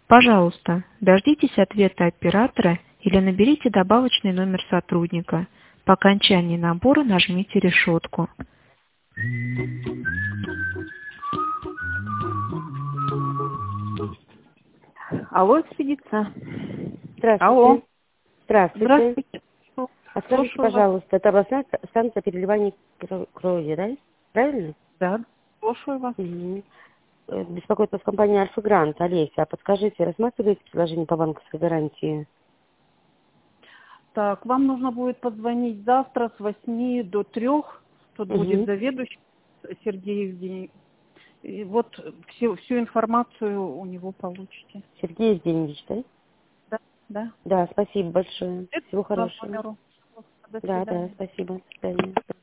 Пожалуйста, дождитесь ответа оператора или наберите добавочный номер сотрудника. По окончании набора нажмите решетку. Алло, экспедиция. Здравствуйте. Алло. Здравствуйте. Здравствуйте. А скажите, Слушаю вас. пожалуйста, это областная станция переливания крови, да? Правильно? Да, слушаю вас. Угу. Беспокоит вас компания Альфа Грант. Олеся, а подскажите, рассматриваете предложение по банковской гарантии? Так, вам нужно будет позвонить завтра с 8 до 3. Тут будет Угу. заведующий Сергей Евгений. И вот всю информацию у него получите. Сергей Евгеньевич, да? Да, да. Да, спасибо большое. Это Всего по хорошего. номеру. До Да, свидания. спасибо. До свидания.